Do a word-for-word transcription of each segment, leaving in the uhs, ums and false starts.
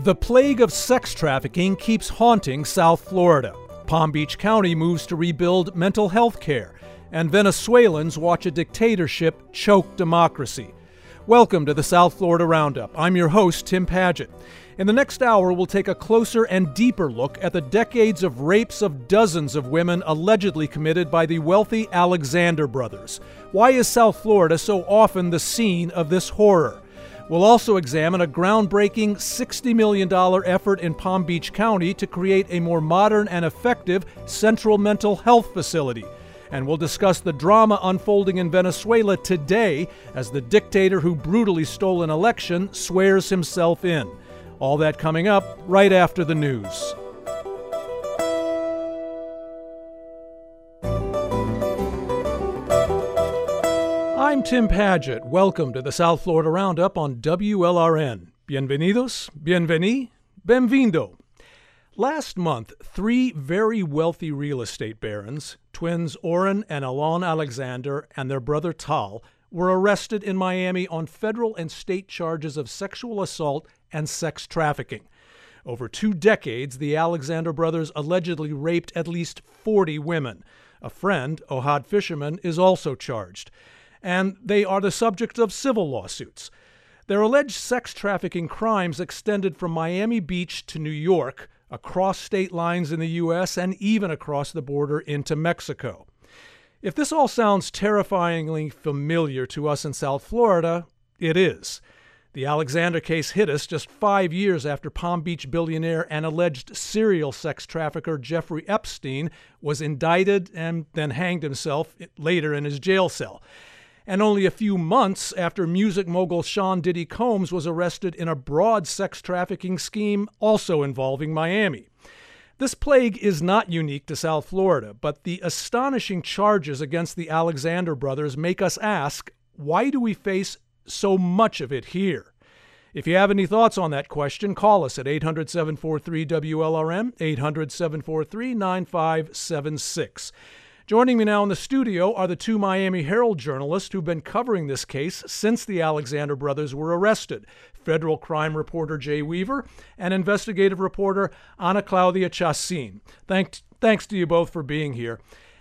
The plague of sex trafficking keeps haunting South Florida. Palm Beach County moves to rebuild mental health care, and Venezuelans watch a dictatorship choke democracy. Welcome to the South Florida Roundup. I'm your host, Tim Padgett. In the next hour, we'll take a closer and deeper look at the decades of rapes of dozens of women allegedly committed by the wealthy Alexander brothers. Why is South Florida so often the scene of this horror? We'll also examine a groundbreaking sixty million dollars effort in Palm Beach County to create a more modern and effective central mental health facility. And we'll discuss the drama unfolding in Venezuela today as the dictator who brutally stole an election swears himself in. All that coming up right after the news. I'm Tim Padgett. Welcome to the South Florida Roundup on W L R N. Bienvenidos, bienveni, benvindo. Last month, three very wealthy real estate barons, twins Oren and Alon Alexander and their brother Tal, were arrested in Miami on federal and state charges of sexual assault and sex trafficking. Over two decades, the Alexander brothers allegedly raped at least forty women. A friend, Ohad Fisherman, is also charged. And they are the subject of civil lawsuits. Their alleged sex trafficking crimes extended from Miami Beach to New York, across state lines in the U S, and even across the border into Mexico. If this all sounds terrifyingly familiar to us in South Florida, it is. The Alexander case hit us just five years after Palm Beach billionaire and alleged serial sex trafficker Jeffrey Epstein was indicted and then hanged himself later in his jail cell. And only a few months after music mogul Sean Diddy Combs was arrested in a broad sex trafficking scheme also involving Miami. This plague is not unique to South Florida, but the astonishing charges against the Alexander brothers make us ask, why do we face so much of it here? If you have any thoughts on that question, call us at eight hundred, seven four three, W L R M, eight hundred, seven four three, nine five seven six. Joining me now in the studio are the two Miami Herald journalists who've been covering this case since the Alexander brothers were arrested, federal crime reporter Jay Weaver and investigative reporter Ana Claudia Chacin. Thank, thanks to you both for being here.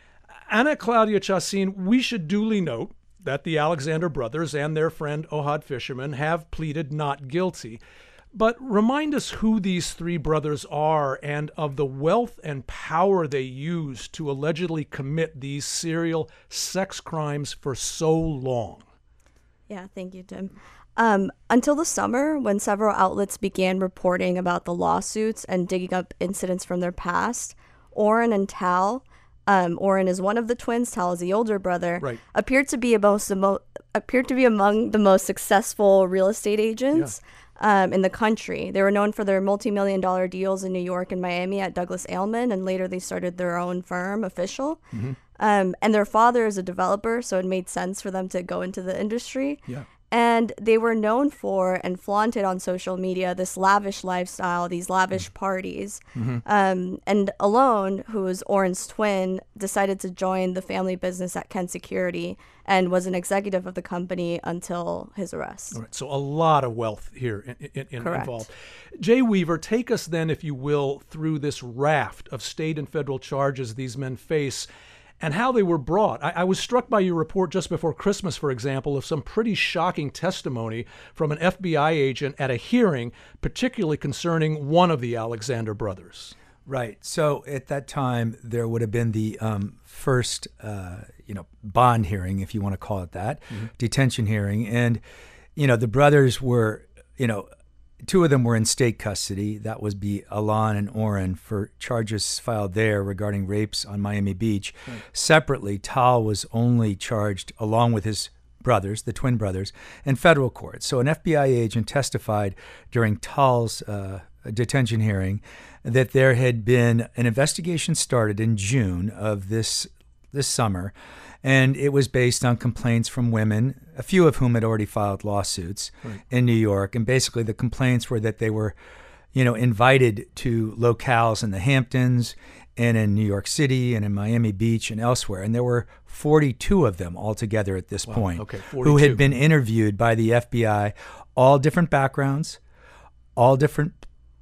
Ana Claudia Chacin, we should duly note that the Alexander brothers and their friend Ohad Fisherman have pleaded not guilty. But remind us who these three brothers are and of the wealth and power they use to allegedly commit these serial sex crimes for so long. Yeah, thank you, Tim. Um, until the summer, when several outlets began reporting about the lawsuits and digging up incidents from their past, Oren and Tal, um, Oren is one of the twins, Tal is the older brother, right. appeared to be about the mo- appeared to be among the most successful real estate agents. Yeah. Um, in the country. They were known for their multi-million dollar deals in New York and Miami at Douglas Elliman, and later they started their own firm, Official. Mm-hmm. Um, and their father is a developer, so it made sense for them to go into the industry. Yeah. And they were known for and flaunted on social media this lavish lifestyle, these lavish mm-hmm. parties. Mm-hmm. Um, and Alon, who was Oren's twin, decided to join the family business at Kent Security and was an executive of the company until his arrest. All right, so a lot of wealth here in, in, in Correct. involved. Jay Weaver, take us then, if you will, through this raft of state and federal charges these men face and how they were brought. I, I was struck by your report just before Christmas, for example, of some pretty shocking testimony from an F B I agent at a hearing, particularly concerning one of the Alexander brothers. Right. So at that time, there would have been the um, first, uh, you know, bond hearing, if you want to call it that, mm-hmm. detention hearing. And, you know, the brothers were, you know, two of them were in state custody. That would be Alon and Oren for charges filed there regarding rapes on Miami Beach. Right. Separately, Tal was only charged along with his brothers, the twin brothers, in federal court. So an F B I agent testified during Tal's uh, detention hearing that there had been an investigation started in June of this this summer, and it was based on complaints from women, a few of whom had already filed lawsuits right. in New York. And basically the complaints were that they were, you know, invited to locales in the Hamptons and in New York City and in Miami Beach and elsewhere. And there were forty-two of them altogether at this wow. point okay, forty-two. Who had been interviewed by the F B I, all different backgrounds, all different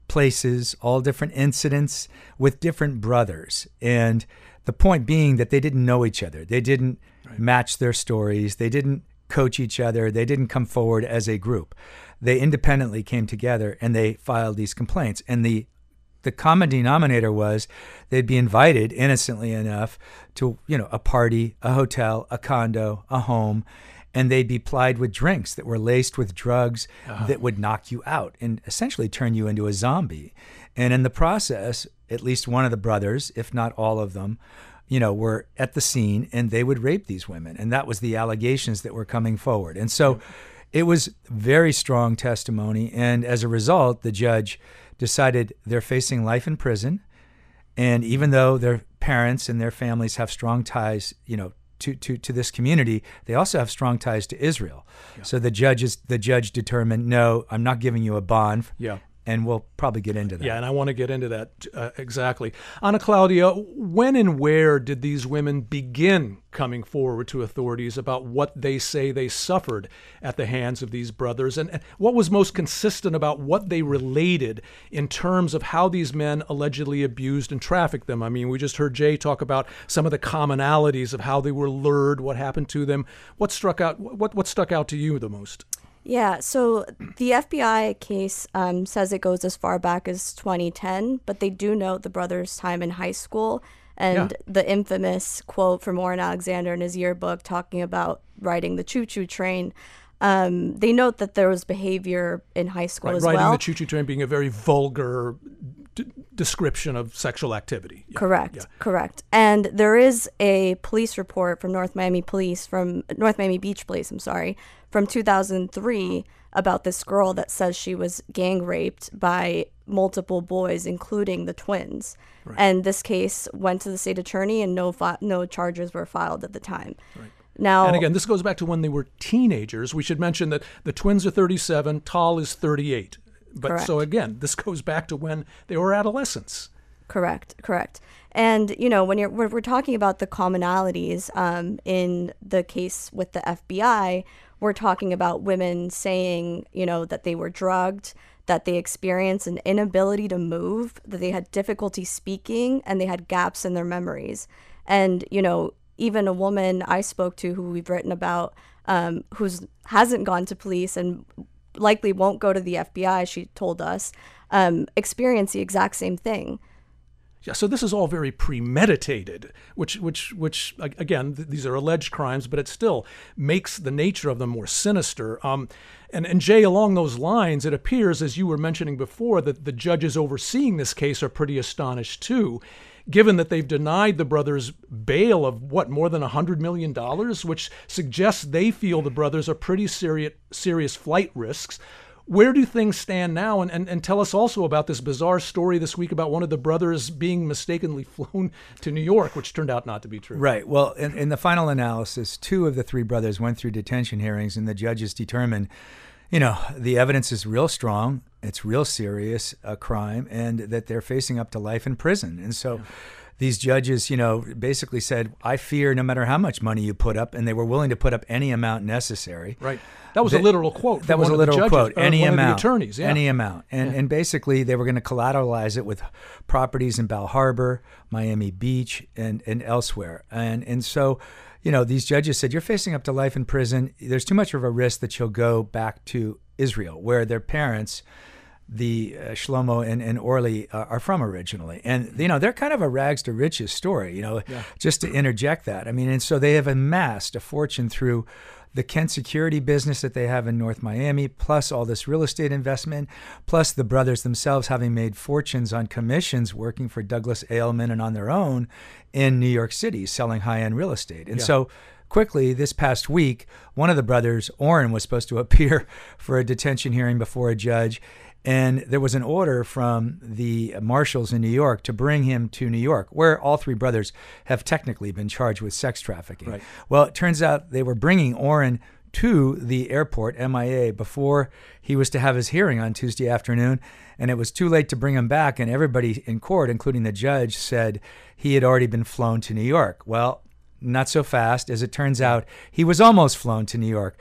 places, all different incidents with different brothers. And the point being that they didn't know each other. They didn't right. match their stories. They didn't coach each other. They didn't come forward as a group. They independently came together and they filed these complaints. And the the common denominator was they'd be invited innocently enough to, you know, a party, a hotel, a condo, a home, and they'd be plied with drinks that were laced with drugs uh-huh. that would knock you out and essentially turn you into a zombie. And in the process, at least one of the brothers, if not all of them, you know, were at the scene and they would rape these women. And that was the allegations that were coming forward. And so yeah. it was very strong testimony. And as a result, the judge decided they're facing life in prison. And even though their parents and their families have strong ties, you know, to, to, to this community, they also have strong ties to Israel. Yeah. So the judges, the judge determined, no, I'm not giving you a bond. Yeah. And we'll probably get into that. Yeah, and I want to get into that uh, exactly. Ana Claudia, when and where did these women begin coming forward to authorities about what they say they suffered at the hands of these brothers? And, and what was most consistent about what they related in terms of how these men allegedly abused and trafficked them? I mean, we just heard Jay talk about some of the commonalities of how they were lured, what happened to them. What struck out? What what stuck out to you the most? Yeah, so the F B I case um, says it goes as far back as twenty ten, but they do note the brothers' time in high school and yeah. the infamous quote from Oren Alexander in his yearbook talking about riding the choo-choo train. Um, they note that there was behavior in high school right, as riding well. Riding the choo-choo train being a very vulgar d- description of sexual activity. Yeah. Correct, yeah. correct. And there is a police report from North Miami Police, from North Miami Beach Police, I'm sorry, from two thousand three about this girl that says she was gang raped by multiple boys, including the twins. Right. And this case went to the state attorney and no fi- no charges were filed at the time. Right. Now, and again, this goes back to when they were teenagers. We should mention that the twins are thirty-seven, Tal is thirty-eight. But correct. So again, this goes back to when they were adolescents. Correct, correct. And, you know, when you're we're, we're talking about the commonalities um, in the case with the F B I, we're talking about women saying, you know, that they were drugged, that they experienced an inability to move, that they had difficulty speaking, and they had gaps in their memories. And, you know, even a woman I spoke to who we've written about, um, who's hasn't gone to police and likely won't go to the F B I, she told us, um, experienced the exact same thing. Yeah, so this is all very premeditated, which, which, which again, th- these are alleged crimes, but it still makes the nature of them more sinister. Um, and, and Jay, along those lines, it appears, as you were mentioning before, that the judges overseeing this case are pretty astonished too, given that they've denied the brothers bail of, what, more than one hundred million dollars, which suggests they feel the brothers are pretty serious, serious flight risks. Where do things stand now? And, and and tell us also about this bizarre story this week about one of the brothers being mistakenly flown to New York, which turned out not to be true. Right. Well, in, in the final analysis, two of the three brothers went through detention hearings, and the judges determined, you know, the evidence is real strong, it's real serious, a crime, and that they're facing up to life in prison. And so yeah. these judges, you know, basically said, I fear no matter how much money you put up, and they were willing to put up any amount necessary. Right. That was that, a literal quote. That was a literal judges, quote. Any one amount. Of the attorneys, yeah. Any amount. And yeah. and basically they were going to collateralize it with properties in Bal Harbour, Miami Beach, and, and elsewhere. And and so, you know, these judges said, you're facing up to life in prison. There's too much of a risk that you'll go back to Israel, where their parents, the uh, Shlomo and, and Orly, uh, are from originally. And, you know, they're kind of a rags to riches story, you know, yeah. just to interject that. I mean, and so they have amassed a fortune through the Kent security business that they have in North Miami, plus all this real estate investment, plus the brothers themselves having made fortunes on commissions working for Douglas Elliman and on their own in New York City, selling high-end real estate. And yeah. so quickly, this past week, one of the brothers, Oren, was supposed to appear for a detention hearing before a judge. And there was an order from the marshals in New York to bring him to New York, where all three brothers have technically been charged with sex trafficking. Right. Well, it turns out they were bringing Oren to the airport, M I A, before he was to have his hearing on Tuesday afternoon. And it was too late to bring him back. And everybody in court, including the judge, said he had already been flown to New York. Well, not so fast. As it turns out, he was almost flown to New York.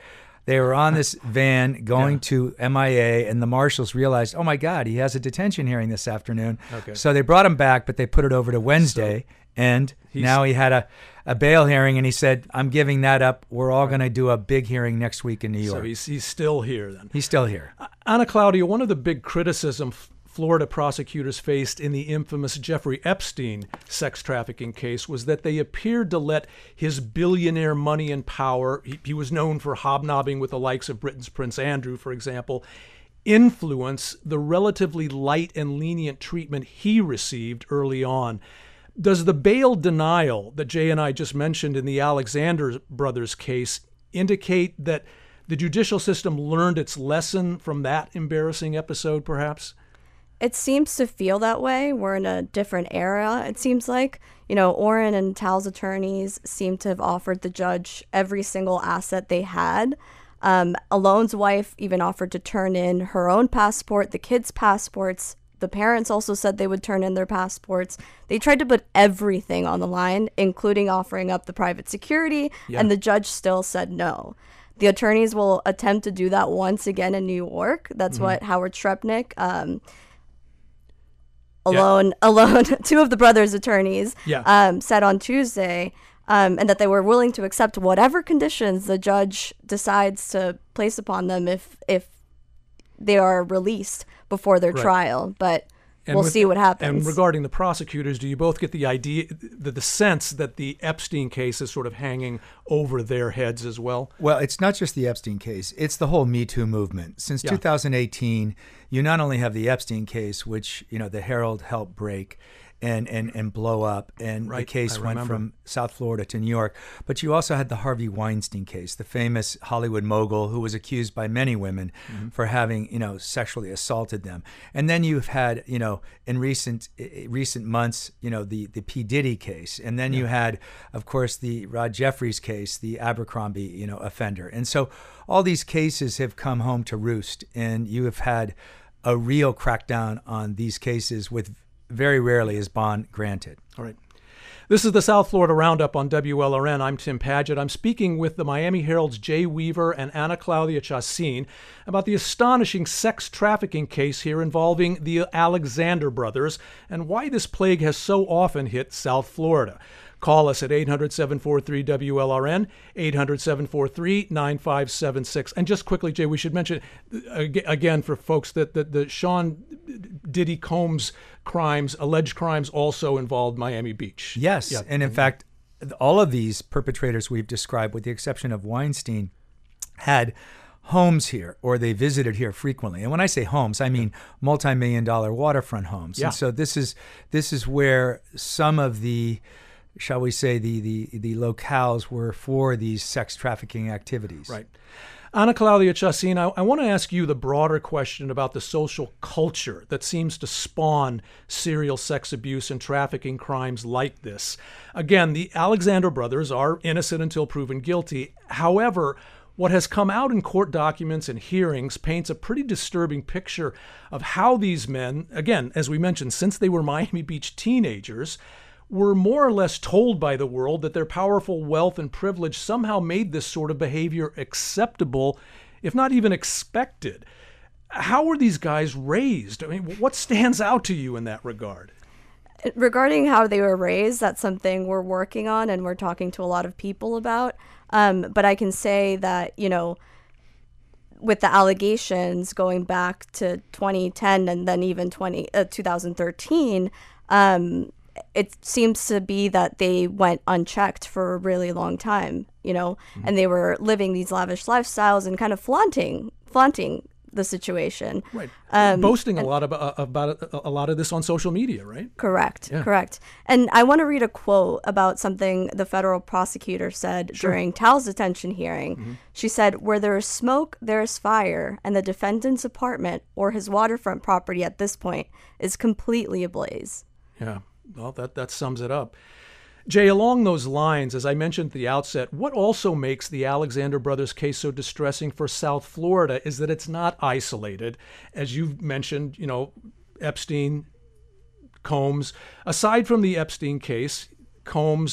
They were on this van going Yeah. to M I A, and the marshals realized, oh my God, he has a detention hearing this afternoon. Okay. So they brought him back, but they put it over to Wednesday, and he's- now he had a, a bail hearing, and he said, I'm giving that up. We're all going to do a big hearing next week in New York. So he's, he's still here then. He's still here. Ana Claudia, one of the big criticisms Florida prosecutors faced in the infamous Jeffrey Epstein sex trafficking case was that they appeared to let his billionaire money and power, he, he was known for hobnobbing with the likes of Britain's Prince Andrew, for example, influence the relatively light and lenient treatment he received early on. Does the bail denial that Jay and I just mentioned in the Alexander brothers case indicate that the judicial system learned its lesson from that embarrassing episode, perhaps? It seems to feel that way. We're in a different era, it seems like. You know, Orrin and Tal's attorneys seem to have offered the judge every single asset they had. Um, Alone's wife even offered to turn in her own passport, the kids' passports. The parents also said they would turn in their passports. They tried to put everything on the line, including offering up the private security, Yeah. and the judge still said no. The attorneys will attempt to do that once again in New York. That's Mm-hmm. what Howard Shrepnick, um, Alone, Alone, two of the brothers' attorneys, Yeah. um, said on Tuesday, um, and that they were willing to accept whatever conditions the judge decides to place upon them if if they are released before their Right. trial. But And we'll with- see what happens. And regarding the prosecutors, do you both get the idea, the, the sense that the Epstein case is sort of hanging over their heads as well? Well, it's not just the Epstein case. It's the whole Me Too movement. Since Yeah. two thousand eighteen, you not only have the Epstein case, which, you know, the Herald helped break and, and, and blow up, and the Right, case I went remember. from South Florida to New York, but you also had the Harvey Weinstein case, the famous Hollywood mogul who was accused by many women Mm-hmm. for having, you know, sexually assaulted them. And then you've had, you know, in recent i- recent months, you know, the, the P. Diddy case. And then you had, of course, the Rod Jeffries case, the Abercrombie, you know, offender. And so all these cases have come home to roost, and you have had a real crackdown on these cases with very rarely is bond granted. All right. This is the South Florida Roundup on W L R N. I'm Tim Padgett. I'm speaking with the Miami Herald's Jay Weaver and Ana Claudia Chacin about the astonishing sex trafficking case here involving the Alexander brothers and why this plague has so often hit South Florida. Call us at eight hundred, seven four three, W L R N, eight hundred, seven four three, nine five seven six. And just quickly, Jay, we should mention, uh, ag- again, for folks, that the, the Sean Diddy Combs crimes, alleged crimes, also involved Miami Beach. Yes. Yeah. And in fact, all of these perpetrators we've described, with the exception of Weinstein, had homes here, or they visited here frequently. And when I say homes, I mean multi-million dollar waterfront homes. Yeah. And so this is this is where some of the, shall we say, the the the locales were for these sex trafficking activities. Right. Ana Claudia Chacin, I, I want to ask you the broader question about the social culture that seems to spawn serial sex abuse and trafficking crimes like this. Again, the Alexander brothers are innocent until proven guilty. However, what has come out in court documents and hearings paints a pretty disturbing picture of how these men, again, as we mentioned, since they were Miami Beach teenagers, were more or less told by the world that their powerful wealth and privilege somehow made this sort of behavior acceptable, if not even expected. How were these guys raised? I mean, what stands out to you in that regard? Regarding how they were raised, that's something we're working on and we're talking to a lot of people about. Um, but I can say that, you know, with the allegations going back to twenty ten and then even twenty, uh, twenty thirteen, um, it seems to be that they went unchecked for a really long time, you know, mm-hmm. and they were living these lavish lifestyles and kind of flaunting, flaunting the situation. Right. Um, Boasting a lot about, about a, a lot of this on social media, right? Correct. Yeah. Correct. And I want to read a quote about something the federal prosecutor said Sure. during Tal's detention hearing. Mm-hmm. She said, "Where there is smoke, there is fire, and the defendant's apartment or his waterfront property at this point is completely ablaze." Yeah. Well, that, that sums it up. Jay, along those lines, as I mentioned at the outset, what also makes the Alexander brothers case so distressing for South Florida is that it's not isolated. As you've mentioned, you know, Epstein, Combs. Aside from the Epstein case, Combs,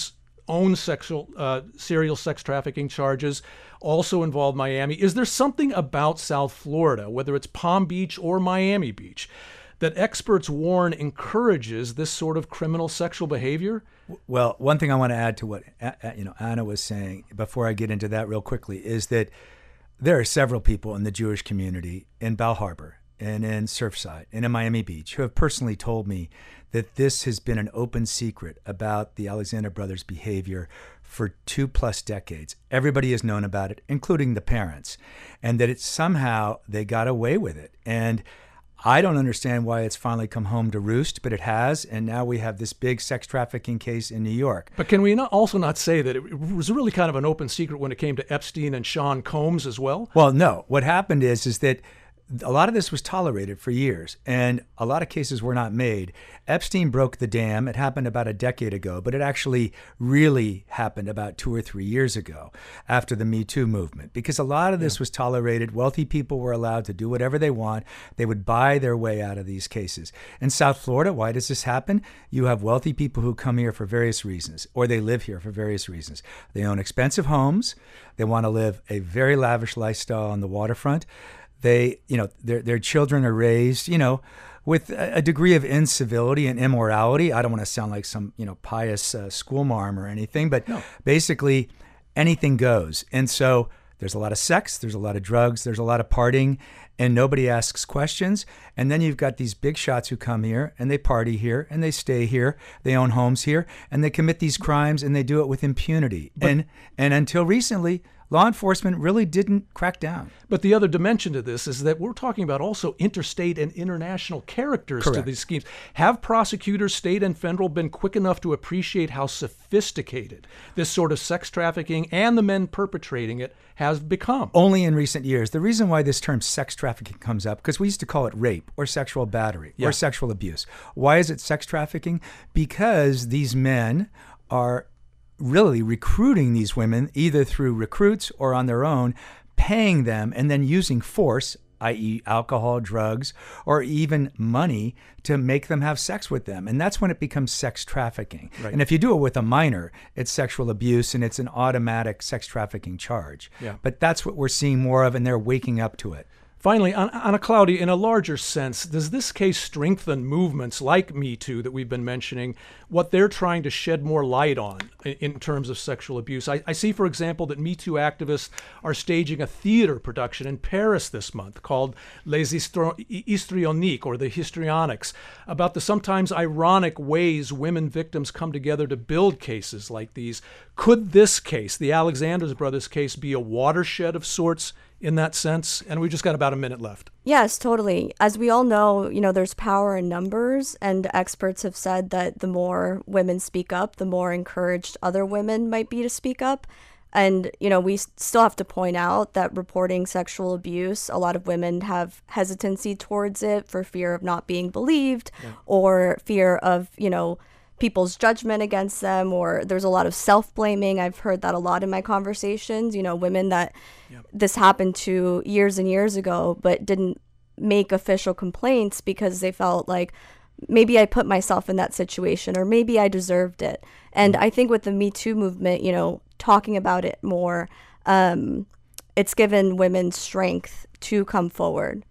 own sexual uh, serial sex trafficking charges also involve Miami. Is there something about South Florida, whether it's Palm Beach or Miami Beach, that experts warn encourages this sort of criminal sexual behavior? Well, one thing I want to add to what you know Anna was saying before I get into that real quickly is that there are several people in the Jewish community in Bal Harbour and in Surfside and in Miami Beach who have personally told me that this has been an open secret about the Alexander brothers' behavior for two plus decades. Everybody has known about it, including the parents, and that it's somehow they got away with it. And I don't understand why it's finally come home to roost, but it has, and now we have this big sex trafficking case in New York. But can we not also not say that it was really kind of an open secret when it came to Epstein and Sean Combs as well? Well, no. What happened is, is that a lot of this was tolerated for years, and a lot of cases were not made. Epstein broke the dam. It happened about a decade ago, but it actually really happened about two or three years ago after the Me Too movement, because a lot of this yeah. was tolerated. Wealthy people were allowed to do whatever they want. They would buy their way out of these cases. In South Florida, why does this happen? You have wealthy people who come here for various reasons, or they live here for various reasons. They own expensive homes. They want to live a very lavish lifestyle on the waterfront. They, you know, their their children are raised, you know, with a degree of incivility and immorality. I don't want to sound like some, you know, pious uh, schoolmarm or anything, but no. Basically anything goes. And so there's a lot of sex, there's a lot of drugs, there's a lot of partying, and nobody asks questions. And then you've got these big shots who come here and they party here and they stay here, they own homes here, and they commit these crimes and they do it with impunity. But, and and until recently, law enforcement really didn't crack down. But the other dimension to this is that we're talking about also interstate and international characters Correct. to these schemes. Have prosecutors, state and federal, been quick enough to appreciate how sophisticated this sort of sex trafficking and the men perpetrating it has become? Only in recent years. The reason why this term sex trafficking comes up, because we used to call it rape or sexual battery yeah. or sexual abuse. Why is it sex trafficking? Because these men are really recruiting these women either through recruits or on their own, paying them and then using force, that is alcohol, drugs, or even money to make them have sex with them. And that's when it becomes sex trafficking. Right. And if you do it with a minor, it's sexual abuse and it's an automatic sex trafficking charge. Yeah. But that's what we're seeing more of, and they're waking up to it. Finally, Anna Claudia, in a larger sense, does this case strengthen movements like Me Too that we've been mentioning, what they're trying to shed more light on in terms of sexual abuse? I, I see, for example, that Me Too activists are staging a theater production in Paris this month called Les Histrioniques, or the Histrionics, about the sometimes ironic ways women victims come together to build cases like these. Could this case, the Alexander brothers case, be a watershed of sorts in that sense? And we just got about a minute left. Yes, totally. As we all know, you know, there's power in numbers, and experts have said that the more women speak up, the more encouraged other women might be to speak up. And, you know, we still have to point out that reporting sexual abuse, a lot of women have hesitancy towards it for fear of not being believed yeah. or fear of, you know, people's judgment against them, or there's a lot of self-blaming. I've heard that a lot in my conversations, you know, women that yep. this happened to years and years ago, but didn't make official complaints because they felt like maybe I put myself in that situation, or maybe I deserved it. And mm-hmm. I think with the Me Too movement, you know, talking about it more, um, it's given women strength to come forward.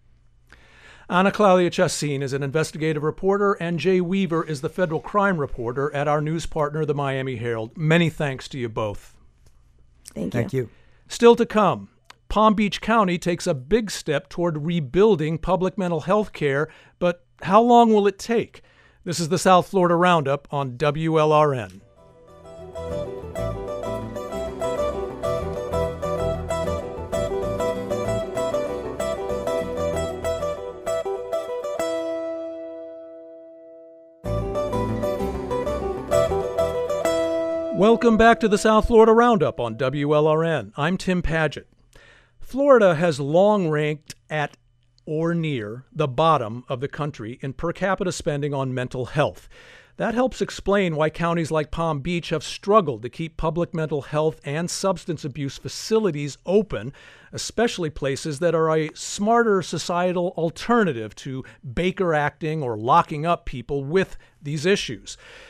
Anna Claudia Chassin is an investigative reporter, and Jay Weaver is the federal crime reporter at our news partner, the Miami Herald. Many thanks to you both. Thank you. Thank you. Still to come, Palm Beach County takes a big step toward rebuilding public mental health care, but how long will it take? This is the South Florida Roundup on W L R N. Welcome back to the South Florida Roundup on W L R N. I'm Tim Padgett. Florida has long ranked at or near the bottom of the country in per capita spending on mental health. That helps explain why counties like Palm Beach have struggled to keep public mental health and substance abuse facilities open, especially places that are a smarter societal alternative to Baker acting or locking up people with these issues.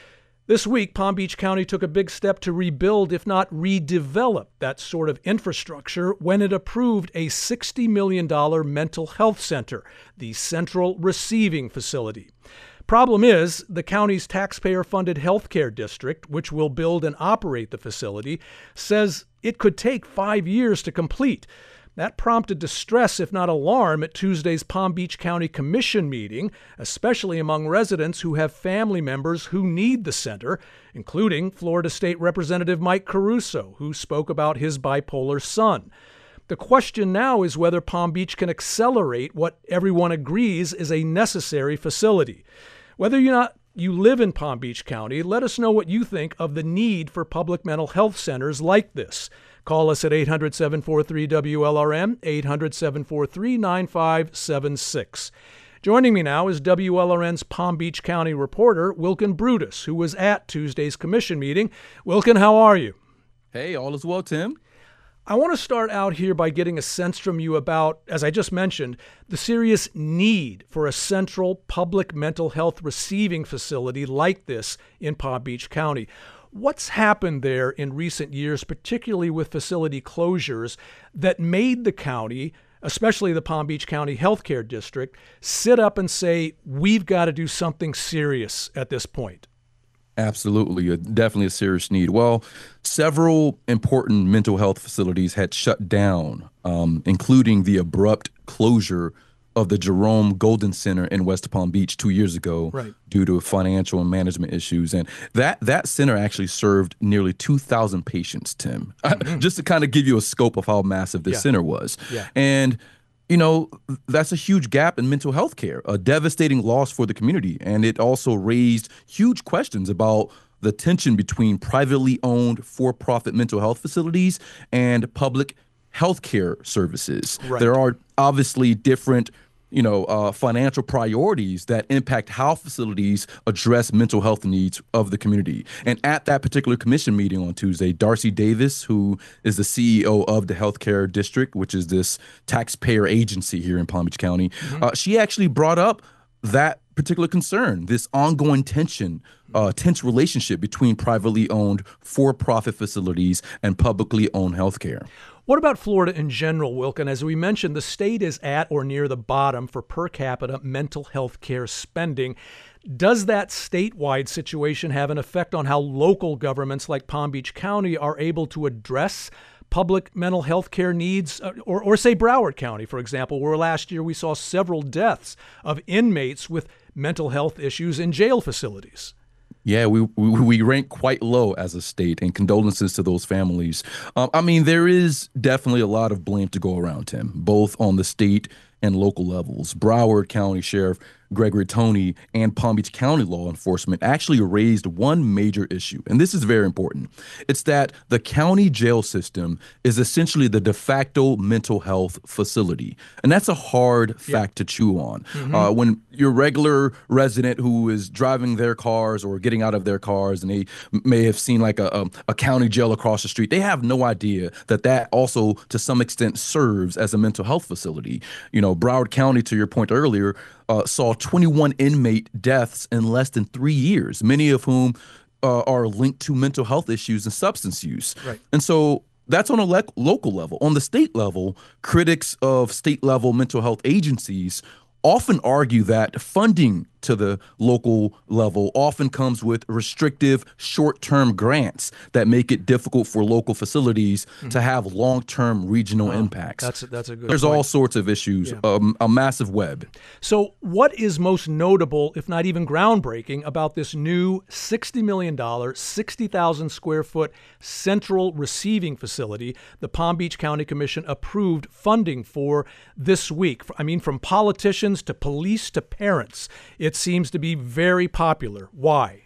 This week, Palm Beach County took a big step to rebuild, if not redevelop, that sort of infrastructure when it approved a sixty million dollars mental health center, the Central Receiving Facility. Problem is, the county's taxpayer-funded healthcare district, which will build and operate the facility, says it could take five years to complete. That prompted distress, if not alarm, at Tuesday's Palm Beach County Commission meeting, especially among residents who have family members who need the center, including Florida State Representative Mike Caruso, who spoke about his bipolar son. The question now is whether Palm Beach can accelerate what everyone agrees is a necessary facility. Whether or not you live in Palm Beach County, let us know what you think of the need for public mental health centers like this. Call us at eight hundred, seven four three, W L R M, eight hundred, seven four three, nine five seven six. Joining me now is W L R N's Palm Beach County reporter, Wilkin Brutus, who was at Tuesday's commission meeting. Wilkin, how are you? Hey, all is well, Tim. I want to start out here by getting a sense from you about, as I just mentioned, the serious need for a central public mental health receiving facility like this in Palm Beach County. What's happened there in recent years, particularly with facility closures, that made the county, especially the Palm Beach County Healthcare District, sit up and say, we've got to do something serious at this point? Absolutely. A, definitely a serious need. Well, several important mental health facilities had shut down, um, including the abrupt closure of the Jerome Golden Center in West Palm Beach two years ago, right, due to financial and management issues. And that that center actually served nearly two thousand patients, Tim, mm-hmm. just to kind of give you a scope of how massive this yeah. center was. Yeah. And, you know, that's a huge gap in mental health care, a devastating loss for the community. And it also raised huge questions about the tension between privately owned for-profit mental health facilities and public health care services. Right. There are obviously different you know, uh, financial priorities that impact how facilities address mental health needs of the community. And at that particular commission meeting on Tuesday, Darcy Davis, who is the C E O of the Healthcare District, which is this taxpayer agency here in Palm Beach County, mm-hmm. uh, she actually brought up that particular concern, this ongoing tension, uh, tense relationship between privately owned for-profit facilities and publicly owned healthcare. What about Florida in general, Wilkin? As we mentioned, the state is at or near the bottom for per capita mental health care spending. Does that statewide situation have an effect on how local governments like Palm Beach County are able to address public mental health care needs, or, or say Broward County, for example, where last year we saw several deaths of inmates with mental health issues in jail facilities? Yeah, we, we we rank quite low as a state, and condolences to those families. Um, I mean, there is definitely a lot of blame to go around, Tim, both on the state and local levels. Broward County Sheriff Gregory Toney and Palm Beach County law enforcement actually raised one major issue, and this is very important. It's that the county jail system is essentially the de facto mental health facility, and that's a hard fact yeah. to chew on. Mm-hmm. Uh, when your regular resident who is driving their cars or getting out of their cars and they may have seen like a, a, a county jail across the street, they have no idea that that also to some extent serves as a mental health facility. You know, Broward County, to your point earlier, Uh, saw twenty-one inmate deaths in less than three years, many of whom uh, are linked to mental health issues and substance use. Right. And so that's on a le- local level. On the state level, critics of state-level mental health agencies often argue that funding to the local level often comes with restrictive short-term grants that make it difficult for local facilities mm-hmm. to have long-term regional wow. impacts. That's a, that's a good There's point. all sorts of issues, Yeah. um, a massive web. So what is most notable, if not even groundbreaking, about this new sixty million dollars, sixty thousand square foot central receiving facility the Palm Beach County Commission approved funding for this week? I mean, from politicians to police to parents, it seems to be very popular. Why?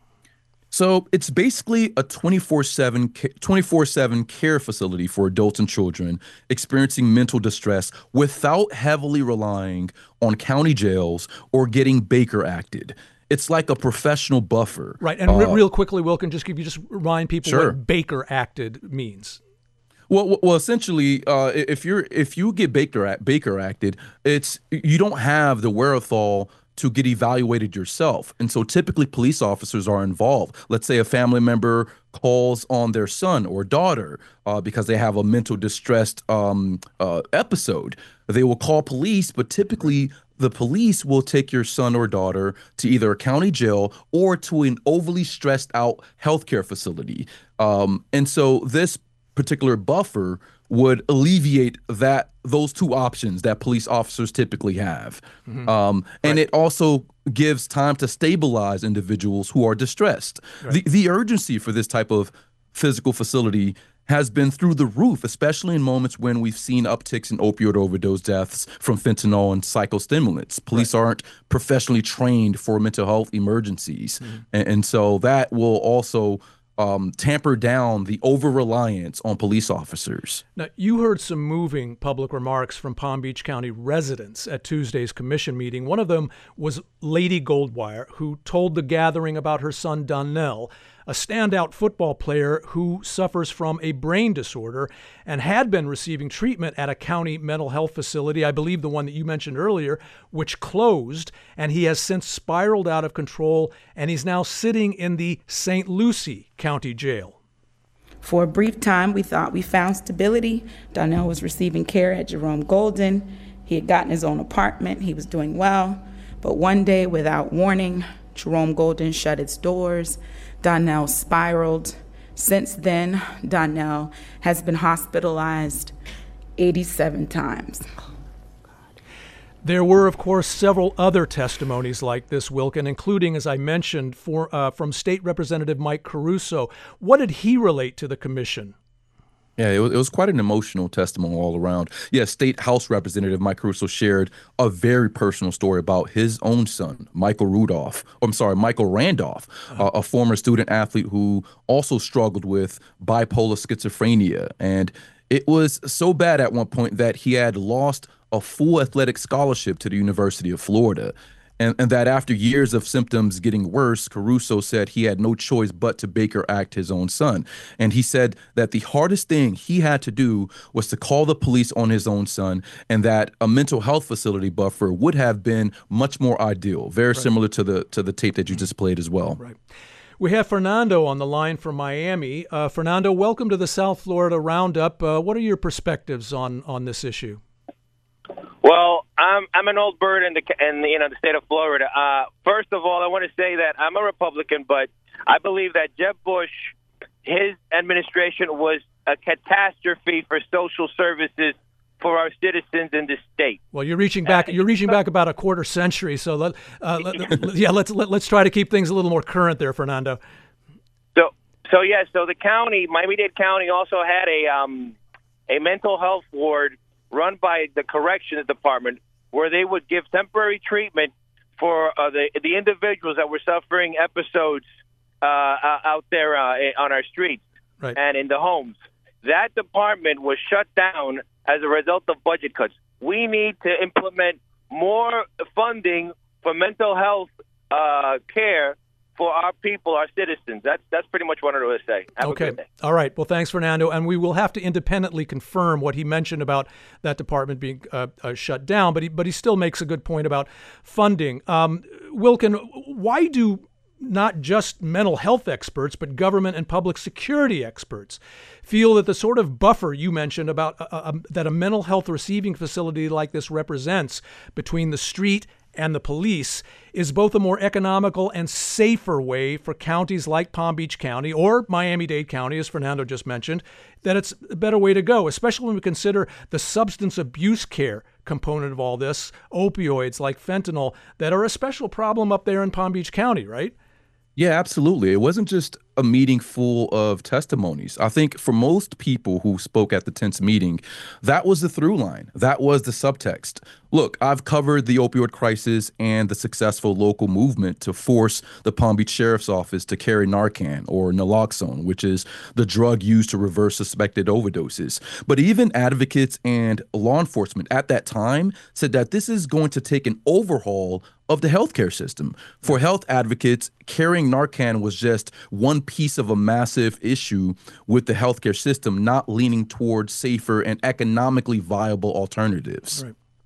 So it's basically a twenty-four seven care facility for adults and children experiencing mental distress without heavily relying on county jails or getting Baker Acted. It's like a professional buffer. Right. And uh, re- real quickly, Wilkin, just give you just remind people sure. what Baker Acted means. Well, well, essentially, uh, if you're if you get Baker Baker Acted, it's you don't have the wherewithal to get evaluated yourself. And so typically police officers are involved. Let's say a family member calls on their son or daughter uh, because they have a mental distressed um, uh, episode. They will call police, but typically the police will take your son or daughter to either a county jail or to an overly stressed out healthcare facility. Um, and so this particular buffer would alleviate that those two options that police officers typically have. Mm-hmm. Um, and right. It also gives time to stabilize individuals who are distressed. Right. The, the urgency for this type of physical facility has been through the roof, especially in moments when we've seen upticks in opioid overdose deaths from fentanyl and psychostimulants. Police right. aren't professionally trained for mental health emergencies. Mm-hmm. And, and so that will also um, tamper down the over-reliance on police officers. Now, you heard some moving public remarks from Palm Beach County residents at Tuesday's commission meeting. One of them was Lady Goldwire, who told the gathering about her son Donnell, a standout football player who suffers from a brain disorder and had been receiving treatment at a county mental health facility, I believe the one that you mentioned earlier, which closed, and he has since spiraled out of control, and he's now sitting in the Saint Lucie County Jail. For a brief time, we thought we found stability. Donnell was receiving care at Jerome Golden. He had gotten his own apartment. He was doing well. But one day, without warning, Jerome Golden shut its doors. Donnell spiraled. Since then, Donnell has been hospitalized eighty-seven times. There were, of course, several other testimonies like this, Wilkin, including, as I mentioned, for, uh, from State Representative Mike Caruso. What did he relate to the commission? Yeah, it was, it was quite an emotional testimony all around. Yeah, State House Representative Mike Caruso shared a very personal story about his own son, Michael Rudolph. Or I'm sorry, Michael Randolph, uh-huh. uh, a former student athlete who also struggled with bipolar schizophrenia. And it was so bad at one point that he had lost a full athletic scholarship to the University of Florida. And, and that after years of symptoms getting worse, Caruso said he had no choice but to Baker Act his own son. And he said that the hardest thing he had to do was to call the police on his own son, and that a mental health facility buffer would have been much more ideal, very right. similar to the to the tape that you just played as well. Right. We have Fernando on the line from Miami. Uh, Fernando, welcome to the South Florida Roundup. Uh, what are your perspectives on, on this issue? Well, I'm I'm an old bird in the in the, you know the state of Florida. Uh, first of all, I want to say that I'm a Republican, but I believe that Jeb Bush, his administration was a catastrophe for social services for our citizens in this state. Well, you're reaching back. You're reaching back about a quarter century. So let, uh, let, yeah, let's let, let's try to keep things a little more current there, Fernando. So so yeah, so the county, Miami-Dade County, also had a um, a mental health ward run by the corrections department, where they would give temporary treatment for uh, the the individuals that were suffering episodes uh, out there uh, on our streets right. and in the homes. That department was shut down as a result of budget cuts. We need to implement more funding for mental health uh, care for our people, our citizens. That's that's pretty much what I wanted to say. Have okay. a good day. All right. Well, thanks, Fernando. And we will have to independently confirm what he mentioned about that department being uh, uh, shut down. But he but he still makes a good point about funding. Um, Wilkin, why do not just mental health experts, but government and public security experts feel that the sort of buffer you mentioned about uh, uh, that a mental health receiving facility like this represents between the street and the police is both a more economical and safer way for counties like Palm Beach County or Miami-Dade County, as Fernando just mentioned, that it's a better way to go, especially when we consider the substance abuse care component of all this, opioids like fentanyl, that are a special problem up there in Palm Beach County, right? Yeah, absolutely. It wasn't just a meeting full of testimonies. I think for most people who spoke at the tense meeting, that was the through line. That was the subtext. Look, I've covered the opioid crisis and the successful local movement to force the Palm Beach Sheriff's Office to carry Narcan, or naloxone, which is the drug used to reverse suspected overdoses. But even advocates and law enforcement at that time said that this is going to take an overhaul of the healthcare system. For health advocates, carrying Narcan was just one piece of a massive issue with the healthcare system not leaning towards safer and economically viable alternatives. Right.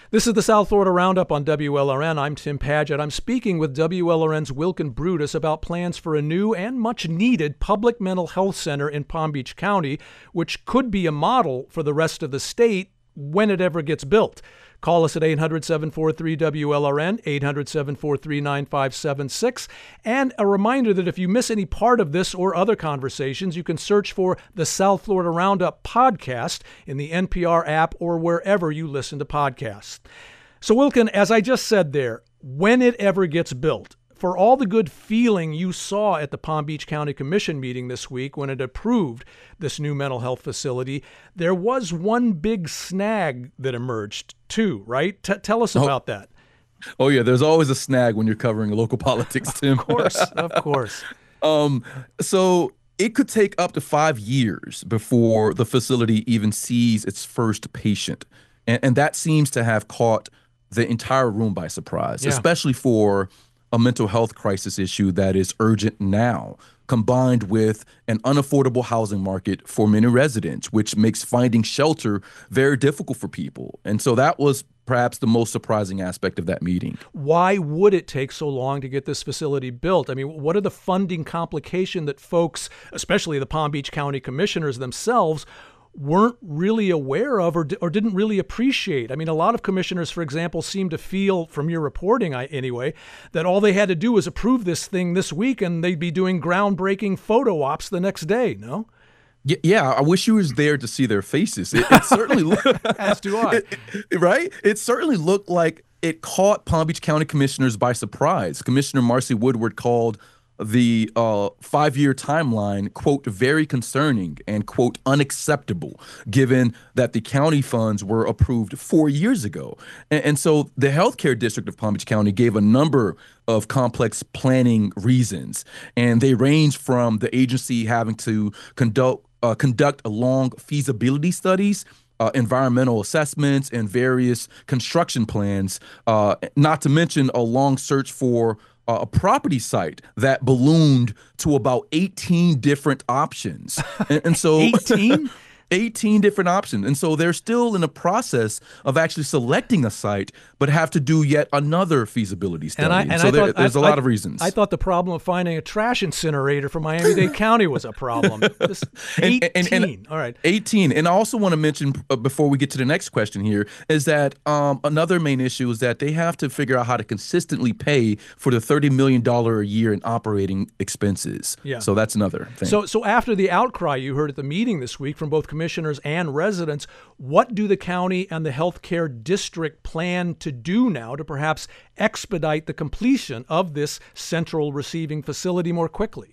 This is the South Florida Roundup on W L R N. I'm Tim Padgett. I'm speaking with W L R N's Wilkin Brutus about plans for a new and much-needed public mental health center in Palm Beach County, which could be a model for the rest of the state when it ever gets built. Call us at eight hundred, seven four three, W L R N, eight hundred, seven four three, nine five seven six. And a reminder that if you miss any part of this or other conversations, you can search for the South Florida Roundup podcast in the N P R app or wherever you listen to podcasts. So, Wilkin, as I just said there, when it ever gets built, for all the good feeling you saw at the Palm Beach County Commission meeting this week when it approved this new mental health facility, there was one big snag that emerged too, right? T- tell us oh. about that. Oh, yeah. There's always a snag when you're covering local politics, Tim. Of course. Of course. um, so it could take up to five years before the facility even sees its first patient. And, and that seems to have caught the entire room by surprise, yeah. especially for a mental health crisis issue that is urgent now, combined with an unaffordable housing market for many residents, which makes finding shelter very difficult for people. And so that was perhaps the most surprising aspect of that meeting. Why would it take so long to get this facility built? I mean, what are the funding complications that folks, especially the Palm Beach County commissioners themselves, weren't really aware of or, or didn't really appreciate? I mean, a lot of commissioners, for example, seem to feel, from your reporting I, anyway, that all they had to do was approve this thing this week and they'd be doing groundbreaking photo ops the next day, no? Yeah, I wish you was there to see their faces. It, it certainly looked, as do I. It, it, right? It certainly looked like it caught Palm Beach County commissioners by surprise. Commissioner Marcy Woodward called the uh, five-year timeline, quote, very concerning and, quote, unacceptable, given that the county funds were approved four years ago. And, and so the healthcare district of Palm Beach County gave a number of complex planning reasons, and they range from the agency having to conduct uh, conduct long feasibility studies, Uh, environmental assessments, and various construction plans, uh, not to mention a long search for uh, a property site that ballooned to about eighteen different options. And, and so eighteen? eighteen different options. And so they're still in the process of actually selecting a site, but have to do yet another feasibility study. And I, and so I there, thought, there's I, a lot I, of reasons. I thought the problem of finding a trash incinerator for Miami-Dade County was a problem. This, eighteen. And, and, and, All right. eighteen. And I also want to mention, uh, before we get to the next question here, is that um, another main issue is that they have to figure out how to consistently pay for the thirty million dollars a year in operating expenses. Yeah. So that's another thing. So, so after the outcry you heard at the meeting this week from both commissioners and residents, what do the county and the healthcare district plan to do now to perhaps expedite the completion of this central receiving facility more quickly?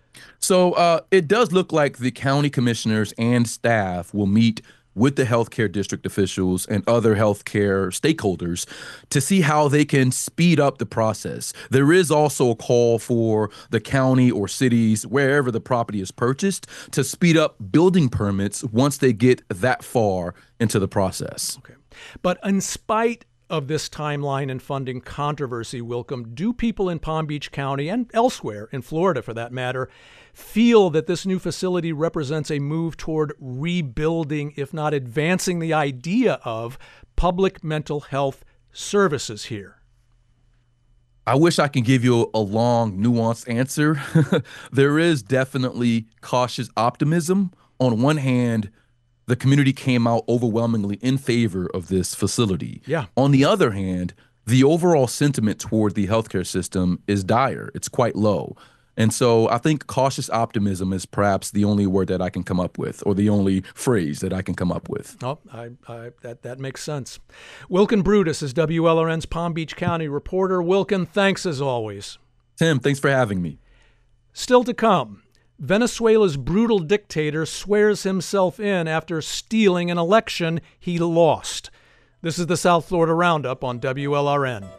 So uh, it does look like the county commissioners and staff will meet with the healthcare district officials and other healthcare stakeholders to see how they can speed up the process. There is also a call for the county or cities, wherever the property is purchased, to speed up building permits once they get that far into the process. Okay. But in spite of this timeline and funding controversy, Wilkin, do people in Palm Beach County and elsewhere in Florida, for that matter, feel that this new facility represents a move toward rebuilding, if not advancing, the idea of public mental health services here? I wish I could give you a long, nuanced answer. There is definitely cautious optimism. On one hand, the community came out overwhelmingly in favor of this facility. Yeah. On the other hand, the overall sentiment toward the healthcare system is dire. It's quite low. And so I think cautious optimism is perhaps the only word that I can come up with, or the only phrase that I can come up with. Oh, I, I, that, that makes sense. Wilkin Brutus is W L R N's Palm Beach County reporter. Wilkin, thanks as always. Tim, thanks for having me. Still to come, Venezuela's brutal dictator swears himself in after stealing an election he lost. This is the South Florida Roundup on W L R N.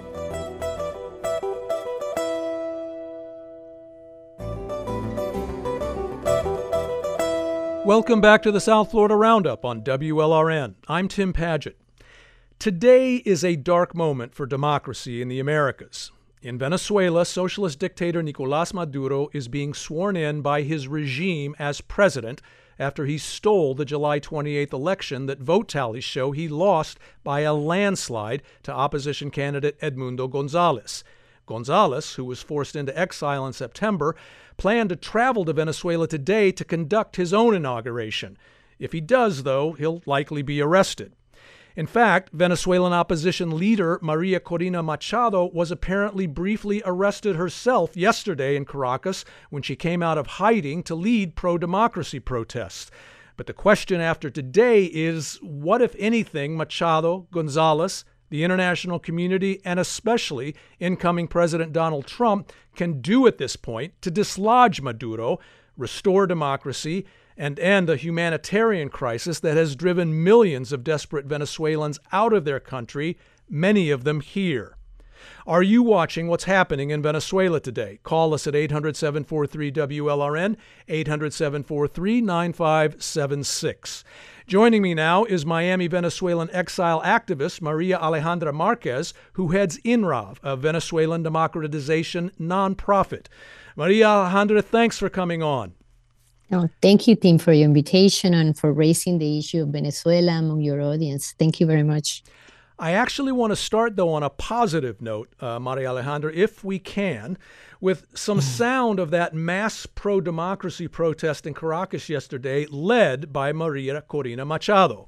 Welcome back to the South Florida Roundup on W L R N. I'm Tim Padgett. Today is a dark moment for democracy in the Americas. In Venezuela, socialist dictator Nicolás Maduro is being sworn in by his regime as president after he stole the July twenty-eighth election that vote tallies show he lost by a landslide to opposition candidate Edmundo Gonzalez. Gonzalez, who was forced into exile in September, planned to travel to Venezuela today to conduct his own inauguration. If he does, though, he'll likely be arrested. In fact, Venezuelan opposition leader Maria Corina Machado was apparently briefly arrested herself yesterday in Caracas when she came out of hiding to lead pro-democracy protests. But the question after today is, what, if anything, Machado, Gonzalez, the international community, and especially incoming President Donald Trump can do at this point to dislodge Maduro, restore democracy, and end a humanitarian crisis that has driven millions of desperate Venezuelans out of their country, many of them here. Are you watching what's happening in Venezuela today? Call us at eight hundred, seven four three, W L R N, eight hundred, seven four three, nine five seven six. Joining me now is Miami Venezuelan exile activist Maria Alejandra Marquez, who heads INRAV, a Venezuelan democratization nonprofit. Maria Alejandra, thanks for coming on. Oh, thank you, Tim, for your invitation and for raising the issue of Venezuela among your audience. Thank you very much. I actually want to start, though, on a positive note, uh, Maria Alejandra, if we can, with some sound of that mass pro-democracy protest in Caracas yesterday, led by Maria Corina Machado.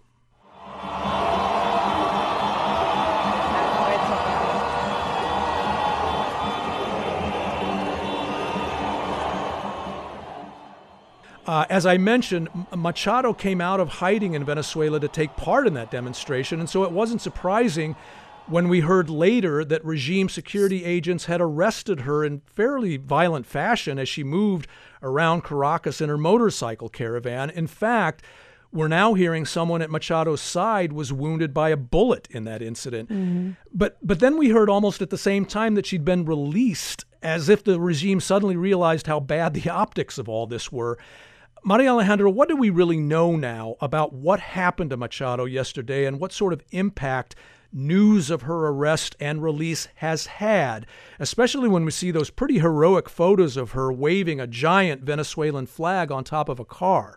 Uh, as I mentioned, Machado came out of hiding in Venezuela to take part in that demonstration, and so it wasn't surprising when we heard later that regime security agents had arrested her in fairly violent fashion as she moved around Caracas in her motorcycle caravan. In fact, we're now hearing someone at Machado's side was wounded by a bullet in that incident. Mm-hmm. But but then we heard almost at the same time that she'd been released, as if the regime suddenly realized how bad the optics of all this were. Maria Alejandra, what do we really know now about what happened to Machado yesterday and what sort of impact news of her arrest and release has had, especially when we see those pretty heroic photos of her waving a giant Venezuelan flag on top of a car?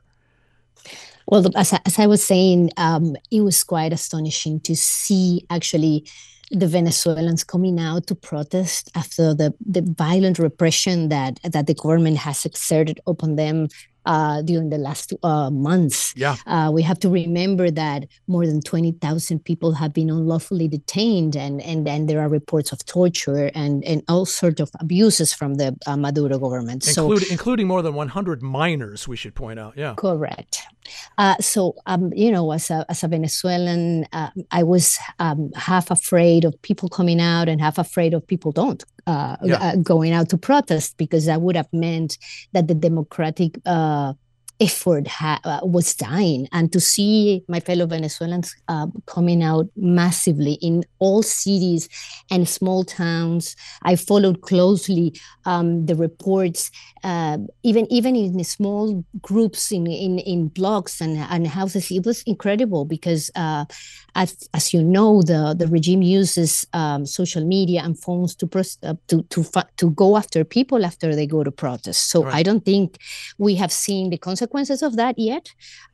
Well, as I, as I was saying, um, it was quite astonishing to see actually the Venezuelans coming out to protest after the, the violent repression that, that the government has exerted upon them Uh, during the last uh, months. Yeah. Uh, we have to remember that more than twenty thousand people have been unlawfully detained, and and, and there are reports of torture and, and all sorts of abuses from the uh, Maduro government. Include, so, including more than one hundred minors, we should point out. Yeah. Correct. Uh, so, um, you know, as a, as a Venezuelan, uh, I was um, half afraid of people coming out and half afraid of people don't uh, yeah. uh, going out to protest, because that would have meant that the democratic uh, effort ha- uh, was dying. And to see my fellow Venezuelans uh, coming out massively in all cities and small towns, I followed closely um, the reports, uh, even even in small groups in in, in blocks and, and houses. It was incredible because, uh, as, as you know, the, the regime uses um, social media and phones to, pros- uh, to to to go after people after they go to protest. So right. I don't think we have seen the consequences of that yet.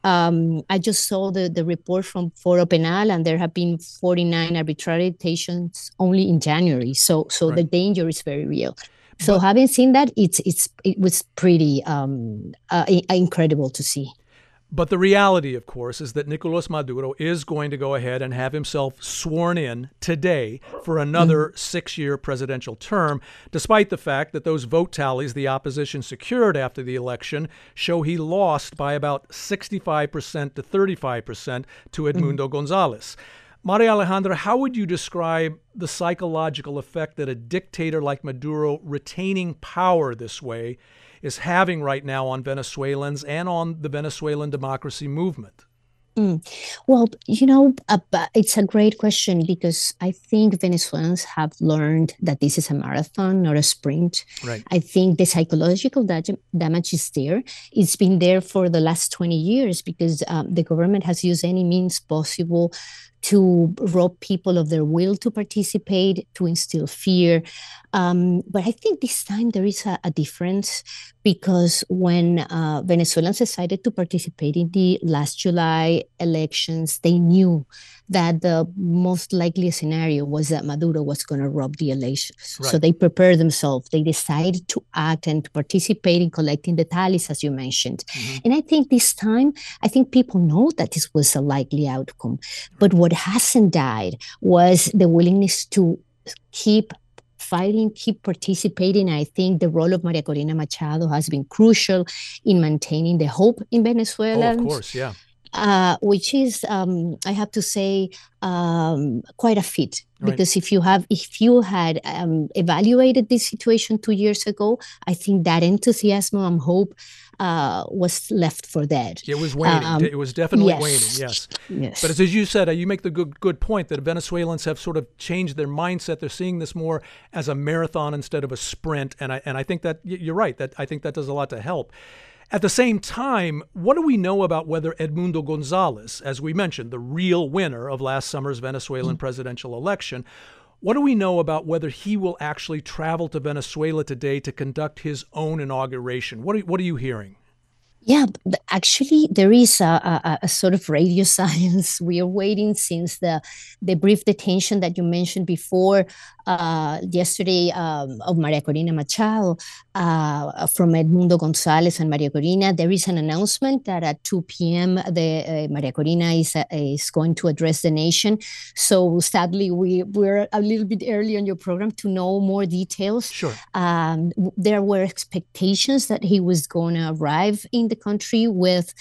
Um, I just saw the, the report from Foro Penal, and there have been forty-nine arbitrary detentions only in January. So so right. the danger is very real. So but, having seen that, it's it's it was pretty um, uh, incredible to see. But the reality, of course, is that Nicolas Maduro is going to go ahead and have himself sworn in today for another mm-hmm. six-year presidential term, despite the fact that those vote tallies the opposition secured after the election show he lost by about sixty-five percent to thirty-five percent to Edmundo mm-hmm. Gonzalez. Maria Alejandra, how would you describe the psychological effect that a dictator like Maduro retaining power this way is having right now on Venezuelans and on the Venezuelan democracy movement? Mm. Well, you know, uh, it's a great question, because I think Venezuelans have learned that this is a marathon, not a sprint. Right. I think the psychological da- damage is there. It's been there for the last twenty years because um, the government has used any means possible to rob people of their will to participate, to instill fear. Um, but I think this time there is a, a difference, because when uh, Venezuelans decided to participate in the last July elections, they knew that the most likely scenario was that Maduro was going to rob the elections. Right. So they prepared themselves. They decided to act and to participate in collecting the tallies, as you mentioned. Mm-hmm. And I think this time, I think people know that this was a likely outcome. But what hasn't died was the willingness to keep fighting, keep participating. I think the role of Maria Corina Machado has been crucial in maintaining the hope in Venezuela. Oh, of course, yeah. Uh, which is, um, I have to say, um, quite a feat. Right. Because if you have, if you had um, evaluated this situation two years ago, I think that enthusiasm and hope uh, was left for dead. It was waning. Um, it was definitely yes. waning. Yes. Yes. But as, as you said, uh, you make the good good point that Venezuelans have sort of changed their mindset. They're seeing this more as a marathon instead of a sprint, and I and I think that you're right. That I think that does a lot to help. At the same time, what do we know about whether Edmundo Gonzalez, as we mentioned, the real winner of last summer's Venezuelan mm-hmm. presidential election, what do we know about whether he will actually travel to Venezuela today to conduct his own inauguration? What are, what are you hearing? Yeah, actually, there is a, a, a sort of radio silence. We are waiting since the the brief detention that you mentioned before uh, yesterday um, of Maria Corina Machado uh, from Edmundo Gonzalez and Maria Corina. There is an announcement that at two p.m. the uh, Maria Corina is uh, is going to address the nation. So sadly, we we're a little bit early on your program to know more details. Sure. Um, there were expectations that he was going to arrive in the country with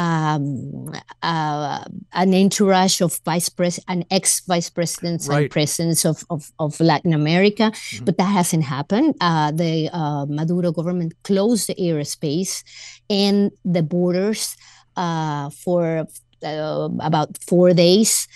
um, uh, an entourage of vice pres, an ex-vice presidents right. and presidents of, of, of Latin America, mm-hmm. but that hasn't happened. Uh, the uh, Maduro government closed the airspace and the borders uh, for uh, about four days.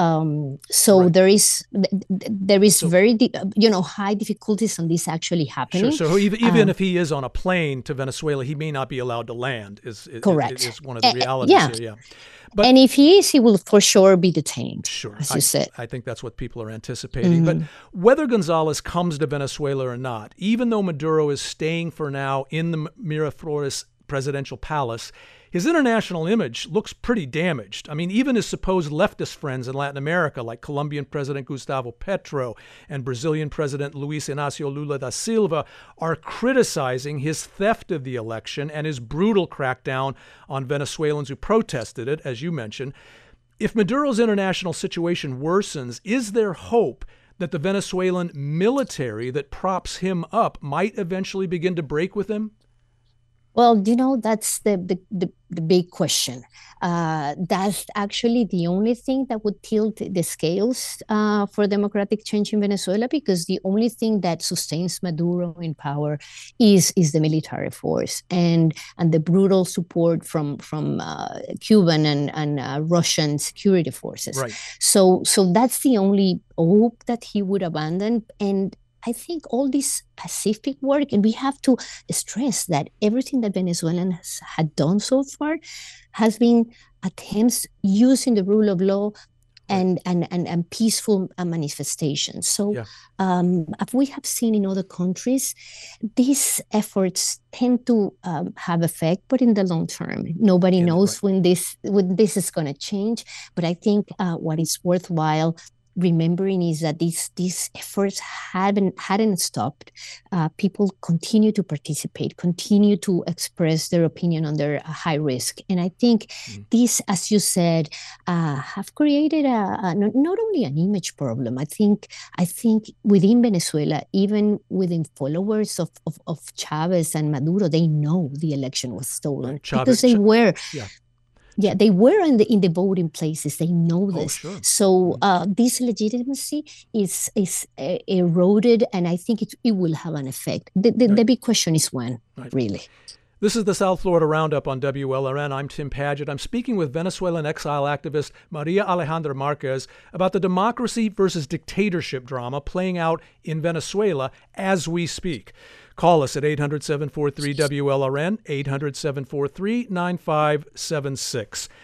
Um, so right. there is there is so, very you know high difficulties on this actually happening. Sure. So even even um, if he is on a plane to Venezuela, he may not be allowed to land. Is, is correct? Is one of the realities uh, yeah. here. Yeah. But, and if he is, he will for sure be detained. Sure, as I, you said. I think that's what people are anticipating. Mm-hmm. But whether Gonzalez comes to Venezuela or not, even though Maduro is staying for now in the Miraflores presidential palace, his international image looks pretty damaged. I mean, even his supposed leftist friends in Latin America, like Colombian President Gustavo Petro and Brazilian President Luis Inácio Lula da Silva, are criticizing his theft of the election and his brutal crackdown on Venezuelans who protested it, as you mentioned. If Maduro's international situation worsens, is there hope that the Venezuelan military that props him up might eventually begin to break with him? Well, you know, that's the the, the, the big question. Uh, that's actually the only thing that would tilt the scales uh, for democratic change in Venezuela, because the only thing that sustains Maduro in power is is the military force and and the brutal support from from uh, Cuban and and uh, Russian security forces. Right. So so that's the only hope that he would abandon. And I think all this Pacific work, and we have to stress that everything that Venezuelans had done so far has been attempts using the rule of law and and and, and peaceful uh, manifestations. So yeah. um, as we have seen in other countries, these efforts tend to um, have effect, but in the long term, nobody yeah, knows right. when this when this is going to change. But I think uh, what is worthwhile remembering is that these these efforts hadn't hadn't stopped. Uh, people continue to participate, continue to express their opinion under a high risk, and I think mm. these, as you said, uh, have created a, a not only an image problem. I think I think within Venezuela, even within followers of of, of Chavez and Maduro, they know the election was stolen Chavez, because they Ch- were. Yeah. Yeah, they were in the in the voting places. They know this. Oh, sure. So uh, this legitimacy is is uh, eroded, and I think it it will have an effect. The the, right. the big question is when, right. really. This is the South Florida Roundup on W L R N. I'm Tim Padgett. I'm speaking with Venezuelan exile activist Maria Alejandra Marquez about the democracy versus dictatorship drama playing out in Venezuela as we speak. Call us at eight hundred, seven four three, W L R N, eight hundred, seven four three, nine five seven six.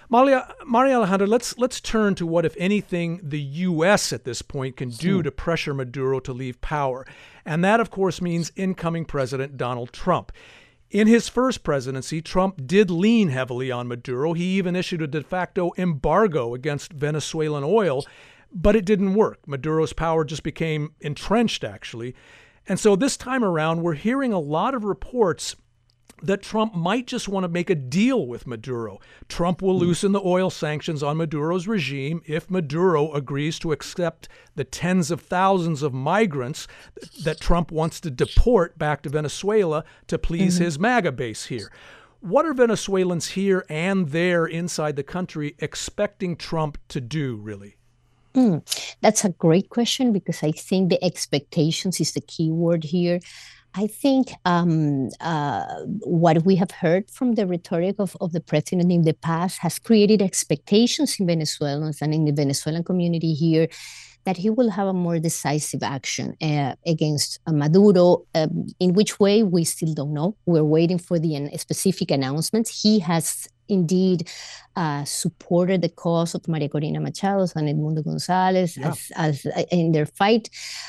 Maria, Maria Alejandra, let's let's turn to what, if anything, the U S at this point can do to pressure Maduro to leave power. And that, of course, means incoming President Donald Trump. In his first presidency, Trump did lean heavily on Maduro. He even issued a de facto embargo against Venezuelan oil, but it didn't work. Maduro's power just became entrenched, actually. And so this time around, we're hearing a lot of reports that Trump might just want to make a deal with Maduro. Trump will loosen the oil sanctions on Maduro's regime if Maduro agrees to accept the tens of thousands of migrants that Trump wants to deport back to Venezuela to please mm-hmm. his MAGA base here. What are Venezuelans here and there inside the country expecting Trump to do, really? Mm, that's a great question, because I think the expectations is the key word here. I think um, uh, what we have heard from the rhetoric of, of the president in the past has created expectations in Venezuelans and in the Venezuelan community here that he will have a more decisive action uh, against uh, Maduro. Um, in which way, we still don't know. We're waiting for the uh, specific announcements. He has indeed uh, supported the cause of Maria Corina Machado and Edmundo Gonzalez yeah. as, as uh, in their fight.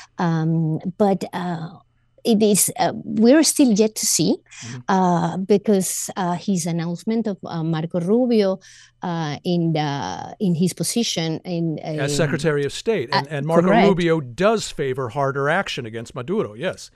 Um, but uh, It is. Uh, we're still yet to see, mm-hmm. uh, because uh, his announcement of uh, Marco Rubio uh, in the, in his position in uh, as Secretary of State, and, uh, and Marco correct. Rubio does favor harder action against Maduro. Yes.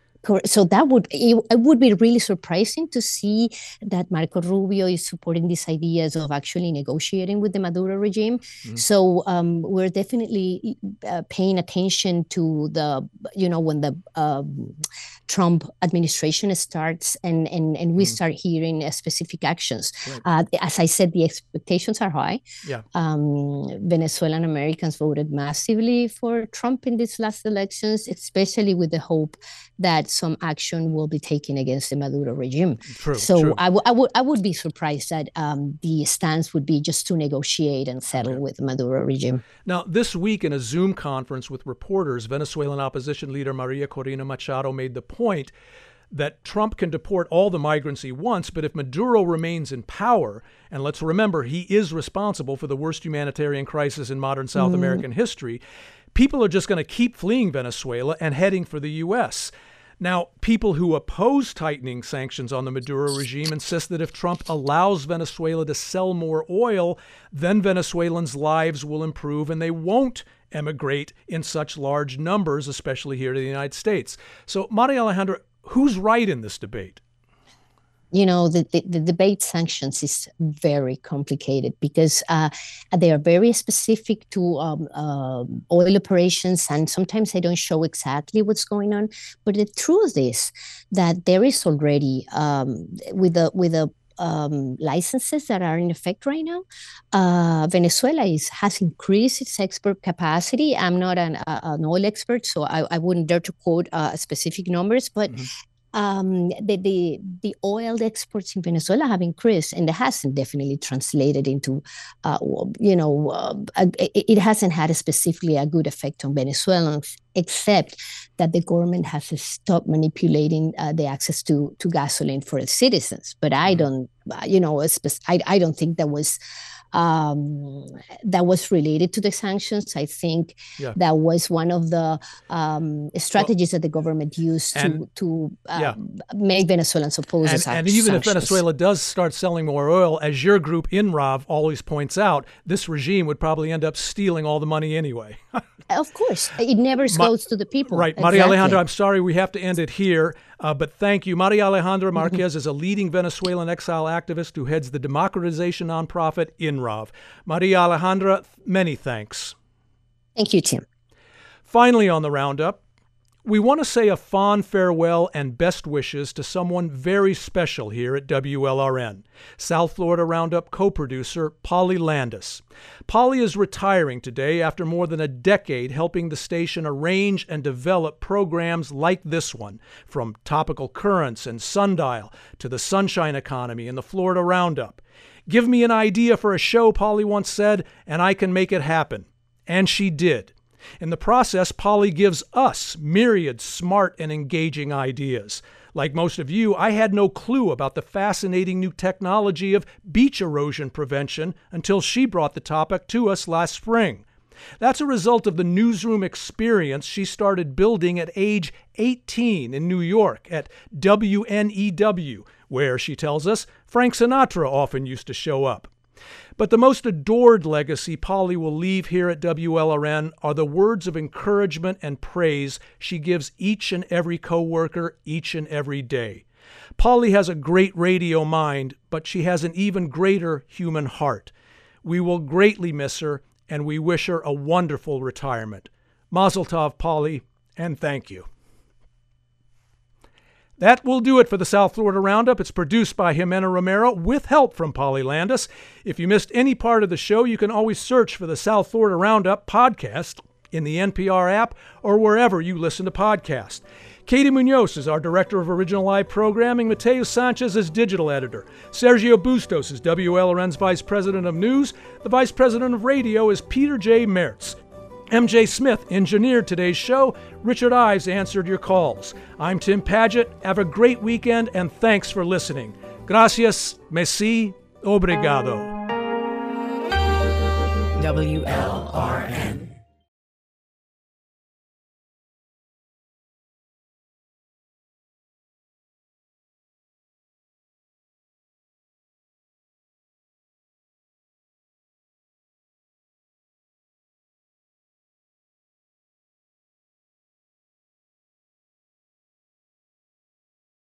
So that would it, it would be really surprising to see that Marco Rubio is supporting these ideas of actually negotiating with the Maduro regime. Mm-hmm. So um, we're definitely uh, paying attention to the, you know, when the um, Trump administration starts and and, and we mm-hmm. start hearing uh, specific actions. Right. Uh, as I said, the expectations are high. Yeah. Um, Venezuelan Americans voted massively for Trump in these last elections, especially with the hope that some action will be taken against the Maduro regime. True, so true. I, w- I would I would be surprised that um, the stance would be just to negotiate and settle okay. with the Maduro regime. Now, this week in a Zoom conference with reporters, Venezuelan opposition leader Maria Corina Machado made the point that Trump can deport all the migrants he wants, but if Maduro remains in power, and let's remember he is responsible for the worst humanitarian crisis in modern South mm. American history, people are just going to keep fleeing Venezuela and heading for the U S. Now, people who oppose tightening sanctions on the Maduro regime insist that if Trump allows Venezuela to sell more oil, then Venezuelans' lives will improve and they won't emigrate in such large numbers, especially here to the United States. So, Maria Alejandra, who's right in this debate? You know, the, the, the debate sanctions is very complicated because uh, they are very specific to um, uh, oil operations, and sometimes they don't show exactly what's going on. But the truth is that there is already, um, with the with the um, licenses that are in effect right now, uh, Venezuela is, has increased its export capacity. I'm not an, uh, an oil expert, so I, I wouldn't dare to quote uh, specific numbers, but mm-hmm. Um, the, the the oil exports in Venezuela have increased, and it hasn't definitely translated into, uh, you know, uh, a, it hasn't had a specifically a good effect on Venezuelans, except that the government has stopped manipulating uh, the access to, to gasoline for its citizens. But I don't, you know, I, I don't think that was Um, that was related to the sanctions. I think yeah. that was one of the um, strategies well, that the government used and, to to uh, yeah. make Venezuelans oppose and, the and even sanctions. if Venezuela does start selling more oil, as your group INRAV always points out, this regime would probably end up stealing all the money anyway. Of course, it never Ma- goes to the people. Right, exactly. Maria Alejandra, I'm sorry we have to end it here, uh, but thank you. Maria Alejandra Marquez mm-hmm. is a leading Venezuelan exile activist who heads the democratization nonprofit INRAV. Maria Alejandra, many thanks. Thank you, Tim. Finally on the roundup, we want to say a fond farewell and best wishes to someone very special here at W L R N, South Florida Roundup co-producer Polly Landis. Polly is retiring today after more than a decade helping the station arrange and develop programs like this one, from Topical Currents and Sundial to the Sunshine Economy and the Florida Roundup. Give me an idea for a show, Polly once said, and I can make it happen. And she did. In the process, Polly gives us myriad smart and engaging ideas, Like most of you, I had no clue about the fascinating new technology of beach erosion prevention until she brought the topic to us last spring. That's a result of the newsroom experience she started building at age eighteen in New York at W N E W, where, she tells us, Frank Sinatra often used to show up. But the most adored legacy Polly will leave here at W L R N are the words of encouragement and praise she gives each and every coworker each and every day. Polly has a great radio mind, but she has an even greater human heart. We will greatly miss her, and we wish her a wonderful retirement. Mazel tov, Polly, and thank you. That will do it for the South Florida Roundup. It's produced by Jimena Romero with help from Polly Landis. If you missed any part of the show, you can always search for the South Florida Roundup podcast in the N P R app or wherever you listen to podcasts. Katie Munoz is our Director of Original Live Programming. Mateo Sanchez is Digital Editor. Sergio Bustos is W L R N's Vice President of News. The Vice President of Radio is Peter J. Mertz. M J Smith engineered today's show. Richard Ives answered your calls. I'm Tim Padgett. Have a great weekend, and thanks for listening. Gracias, merci, obrigado. W L R N.